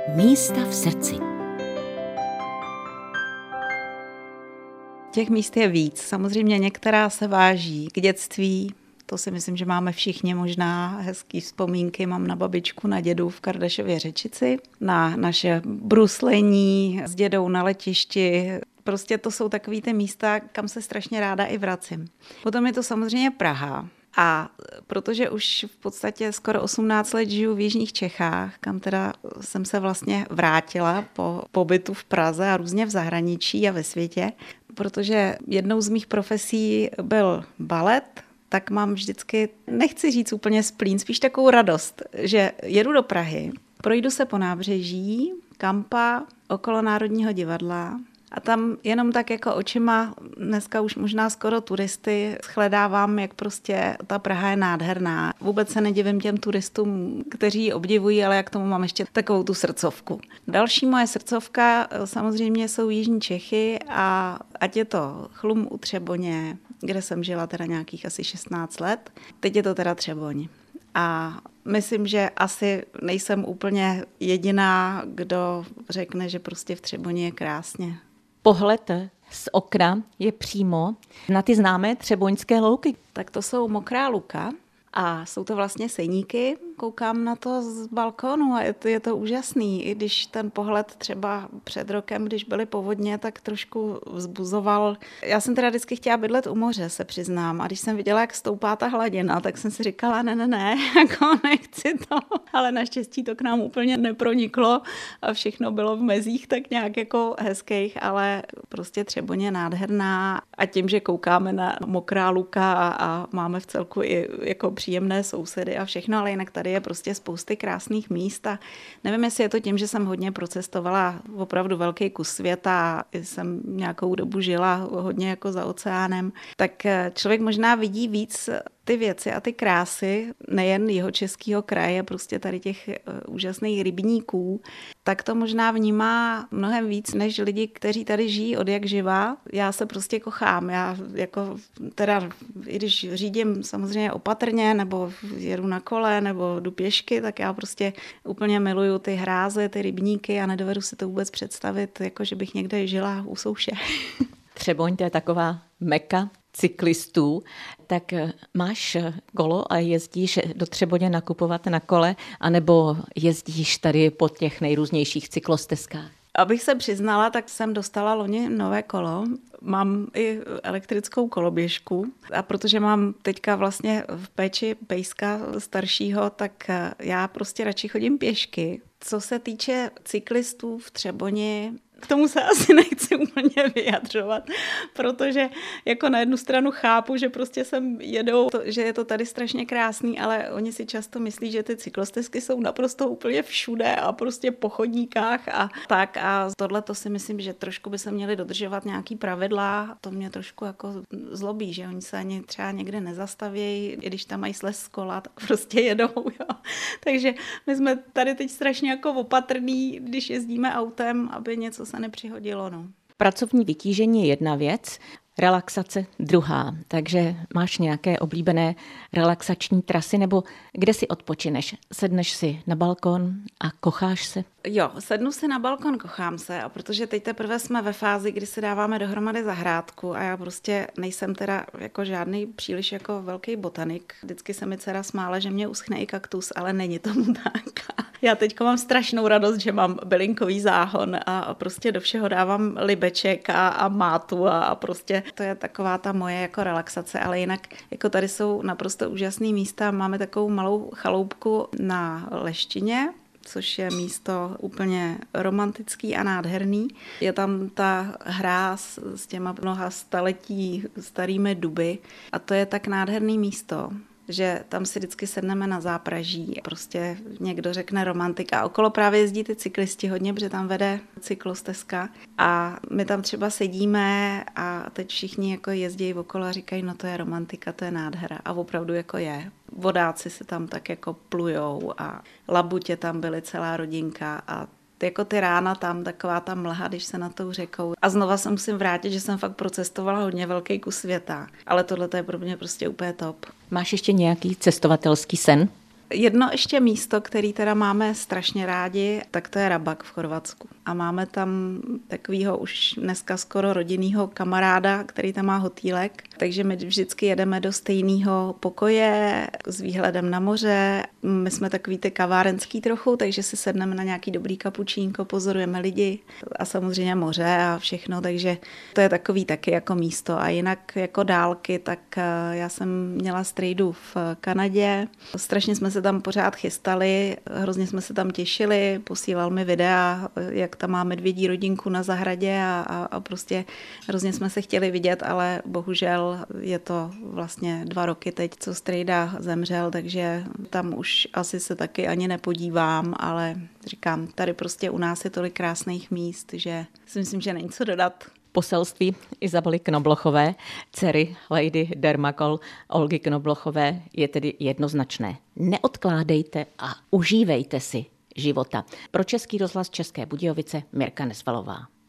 Místa v srdci. Těch míst je víc. Samozřejmě některá se váží k dětství. To si myslím, že máme všichni možná hezký vzpomínky. Mám na babičku, na dědu v Kardešově Řečici, na naše bruslení s dědou na letišti. Prostě to jsou takový ty místa, kam se strašně ráda i vracím. Potom je to samozřejmě Praha. A protože už v podstatě skoro 18 let žiju v jižních Čechách, kam teda jsem se vlastně vrátila po pobytu v Praze a různě v zahraničí a ve světě, protože jednou z mých profesí byl balet, tak mám vždycky, nechci říct úplně splín, spíš takovou radost, že jedu do Prahy, projdu se po nábřeží, Kampa, okolo Národního divadla a tam jenom tak jako očima, dneska už možná skoro turisty, shledávám, jak prostě ta Praha je nádherná. Vůbec se nedivím těm turistům, kteří ji obdivují, ale já k tomu mám ještě takovou tu srdcovku. Další moje srdcovka samozřejmě jsou jižní Čechy a ať je to Chlum u Třeboně, kde jsem žila teda nějakých asi 16 let. Teď je to teda Třeboň. A myslím, že asi nejsem úplně jediná, kdo řekne, že prostě v Třeboni je krásně. Pohled z okna je přímo na ty známé třeboňské louky. Tak to jsou Mokrá Luka a jsou to vlastně sejníky. Koukám na to z balkónu a je to úžasný. I když ten pohled třeba před rokem, když byly povodně, tak trošku vzbuzoval. Já jsem teda vždycky chtěla bydlet u moře, se přiznám. A když jsem viděla, jak stoupá ta hladina, tak jsem si říkala, ne, jako nechci to. Ale naštěstí to k nám úplně neproniklo a všechno bylo v mezích tak nějak jako hezkých, ale prostě Třeboň je nádherná a tím, že koukáme na Mokrá Luka a máme v celku i jako příjemné sousedy a všechno, ale jinak tady je prostě spousty krásných míst a nevím, jestli je to tím, že jsem hodně procestovala opravdu velký kus světa, jsem nějakou dobu žila hodně jako za oceánem, tak člověk možná vidí víc ty věci a ty krásy, nejen jihočeského kraje, prostě tady těch úžasných rybníků, tak to možná vnímá mnohem víc, než lidi, kteří tady žijí od jak živa. Já se prostě kochám. Já jako teda, i když řídím samozřejmě opatrně, nebo jedu na kole, nebo jdu pěšky, tak já prostě úplně miluju ty hráze, ty rybníky a nedovedu si to vůbec představit, jako že bych někde žila u souše. Třeboň, to je taková meka cyklistů, tak máš kolo a jezdíš do Třeboně nakupovat na kole, anebo jezdíš tady po těch nejrůznějších cyklostezkách? Abych se přiznala, tak jsem dostala loni nové kolo. Mám i elektrickou koloběžku a protože mám teďka vlastně v péči pejska staršího, tak já prostě radši chodím pěšky. Co se týče cyklistů v Třeboni, k tomu se asi nechci úplně vyjadřovat, protože jako na jednu stranu chápu, že prostě sem jedou, že je to tady strašně krásný, ale oni si často myslí, že ty cyklostezky jsou naprosto úplně všude a prostě po chodníkách a tak a tohle to si myslím, že trošku by se měli dodržovat nějaký pravidla. To mě trošku jako zlobí, že oni se ani třeba někde nezastavějí, i když tam mají slez z kola, tak prostě jedou. Jo. Takže my jsme tady teď strašně jako opatrný, když jezdíme autem, aby něco se nepřihodilo. No. Pracovní vytížení je jedna věc, relaxace druhá. Takže máš nějaké oblíbené relaxační trasy nebo kde si odpočineš? Sedneš si na balkon a kocháš se? Jo, sednu si na balkon, kochám se a protože teď teprve jsme ve fázi, kdy si dáváme dohromady zahrádku a já prostě nejsem teda jako žádný příliš jako velký botanik. Vždycky se mi dcera smála, že mě uschne i kaktus, ale není tomu tak. Já teďko mám strašnou radost, že mám bylinkový záhon a prostě do všeho dávám libeček a mátu a prostě to je taková ta moje jako relaxace, ale jinak jako tady jsou naprosto úžasné místa. Máme takovou malou chaloupku na Leštině, což je místo úplně romantický a nádherný. Je tam ta hráz s těma mnoha staletí starými duby a to je tak nádherný místo, že tam si vždycky sedneme na zápraží. Prostě někdo řekne romantika. Okolo právě jezdí ty cyklisti hodně, protože tam vede cyklostezka. A my tam třeba sedíme a teď všichni jako jezdí okolo a říkají, no to je romantika, to je nádhera. A opravdu jako je. Vodáci si tam tak jako plujou a labutě tam byly celá rodinka a jako ty rána tam, taková ta mlha, když se na tou řekou. A znova se musím vrátit, že jsem fakt procestovala hodně velký kus světa. Ale tohle je pro mě prostě úplně top. Máš ještě nějaký cestovatelský sen? Jedno ještě místo, který teda máme strašně rádi, tak to je Rabak v Chorvatsku. A máme tam takovýho už dneska skoro rodinného kamaráda, který tam má hotýlek. Takže my vždycky jedeme do stejného pokoje s výhledem na moře. My jsme takový ty kavárenský trochu, takže si sedneme na nějaký dobrý kapučínko, pozorujeme lidi a samozřejmě moře a všechno, takže to je takový taky jako místo. A jinak jako dálky, tak já jsem měla strejdu v Kanadě. Strašně jsme se tam pořád chystali, hrozně jsme se tam těšili, posílal mi videa, jak tam má medvědí rodinku na zahradě a prostě hrozně jsme se chtěli vidět, ale bohužel je to vlastně 2 roky teď, co strejda zemřel, takže tam už asi se taky ani nepodívám, ale říkám, tady prostě u nás je tolik krásných míst, že si myslím, že není co dodat. Poselství Izabely Knoblochové, dcery Lady Dermakol Olgy Knoblochové, je tedy jednoznačné. Neodkládejte a užívejte si života. Pro Český rozhlas České Budějovice Mirka Nesvalová.